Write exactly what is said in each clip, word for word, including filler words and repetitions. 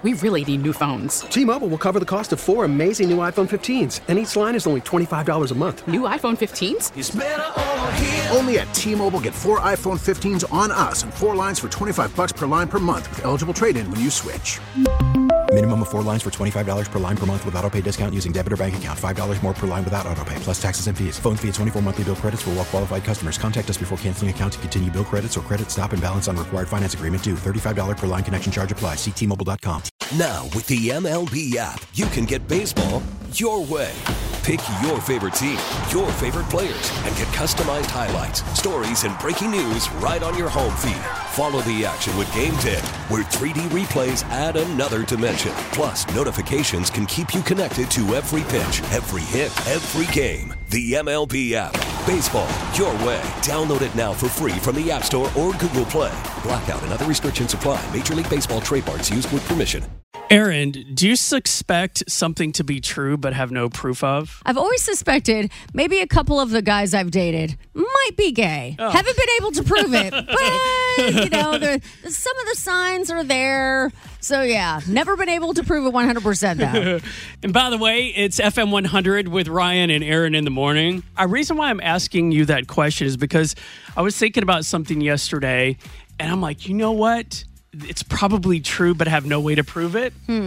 We really need new phones. T-Mobile will cover the cost of four amazing new iPhone fifteens, and each line is only twenty-five dollars a month. New iPhone fifteens? It's better over here. Only at T-Mobile, get four iPhone fifteens on us and four lines for twenty-five dollars per line per month with eligible trade-in when you switch. Minimum of four lines for twenty-five dollars per line per month with autopay discount using debit or bank account. five dollars more per line without autopay, plus taxes and fees. Phone fee at twenty-four monthly bill credits for well-qualified customers. Contact us before canceling account to continue bill credits or credit stop and balance on required finance agreement due. thirty-five dollars per line connection charge applies. See T Mobile dot com. Now, with the M L B app, you can get baseball your way. Pick your favorite team, your favorite players, and get customized highlights, stories, and breaking news right on your home feed. Follow the action with Game Day, where three D replays add another dimension. Plus, notifications can keep you connected to every pitch, every hit, every game. The M L B app. Baseball your way. Download it now for free from the App Store or Google Play. Blackout and other restrictions apply. Major League Baseball trademarks used with permission. Aaron, do you suspect something to be true but have no proof of? I've always suspected maybe a couple of the guys I've dated might be gay. Oh. Haven't been able to prove it, but, you know, the, some of the signs are there. So, yeah, never been able to prove it one hundred percent, though. And by the way, it's F M one hundred with Ryan and Aaron in the morning. A reason why I'm asking you that question is because I was thinking about something yesterday, and I'm like, you know what? It's probably true, but I have no way to prove it. Hmm.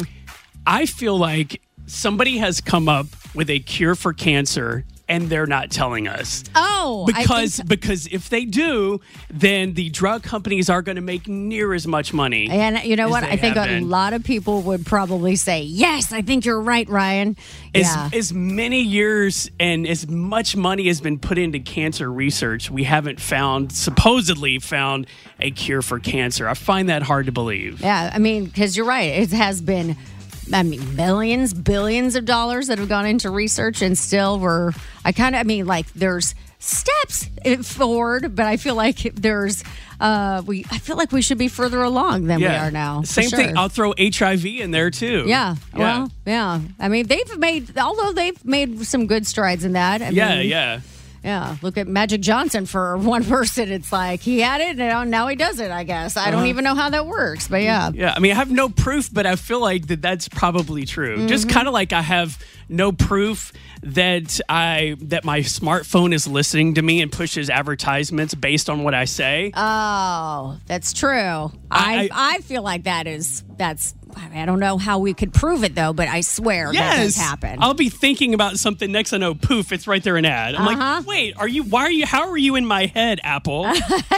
I feel like somebody has come up with a cure for cancer, and they're not telling us. Oh, because I think because if they do, then the drug companies are going to make near as much money. And you know as what? they I think have a been. lot of people would probably say, yes, I think you're right, Ryan. As, Yeah. as many years and as much money has been put into cancer research, we haven't found, supposedly found, a cure for cancer. I find that hard to believe. Yeah, I mean, because you're right. It has been, I mean, millions, billions of dollars that have gone into research, and still we're, I kind of, I mean, like, there's steps forward, but I feel like there's, uh, we, I feel like we should be further along than we are now. for Same thing. sure. I'll throw H I V in there, too. Yeah, Yeah. well, yeah. I mean, they've made, although they've made some good strides in that. I yeah, mean, yeah. Yeah, look at Magic Johnson for one person. It's like he had it, and now he does it, I guess. I don't Uh-huh. even know how that works, but yeah. Yeah, I mean, I have no proof, but I feel like that that's probably true. Mm-hmm. Just kind of like I have no proof that I that my smartphone is listening to me and pushes advertisements based on what I say. Oh, that's true. I, I- I feel like that is, that's, I, mean, I don't know how we could prove it, though, but I swear that does happen. I'll be thinking about something next. I know, poof, it's right there, an ad. I'm Uh-huh. like, wait, are you? Why are you? How are you in my head, Apple?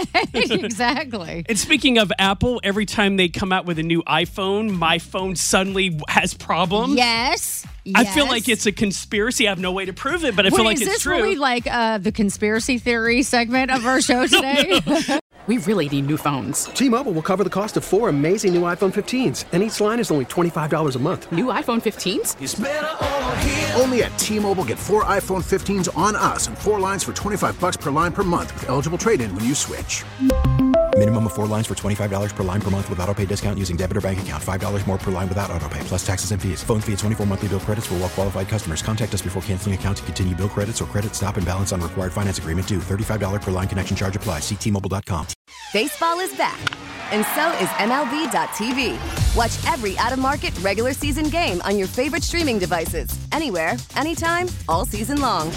Exactly. And speaking of Apple, every time they come out with a new iPhone, my phone suddenly has problems. Yes. I feel yes. like it's a conspiracy. I have no way to prove it, but I Wait, feel like is it's this true. really like uh, the conspiracy theory segment of our show today? We really need new phones. T-Mobile will cover the cost of four amazing new iPhone fifteens, and each line is only twenty-five dollars a month. New iPhone fifteens? It's better over here. Only at T-Mobile, get four iPhone fifteens on us and four lines for twenty-five dollars per line per month with eligible trade-in when you switch. Minimum of four lines for twenty-five dollars per line per month with autopay discount using debit or bank account. five dollars more per line without autopay, plus taxes and fees. Phone fee at twenty-four monthly bill credits for well-qualified customers. Contact us before canceling account to continue bill credits or credit stop and balance on required finance agreement due. thirty-five dollars per line connection charge applies. See T Mobile dot com. Baseball is back, and so is M L B dot T V. Watch every out-of-market regular season game on your favorite streaming devices, anywhere, anytime, all season long.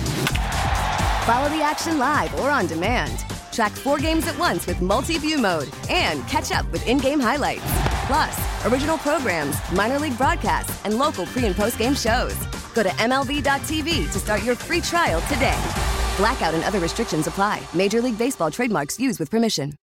Follow the action live or on demand. Track four games at once with multi-view mode and catch up with in-game highlights. Plus, original programs, minor league broadcasts, and local pre- and post-game shows. Go to M L B dot T V to start your free trial today. Blackout and other restrictions apply. Major League Baseball trademarks used with permission.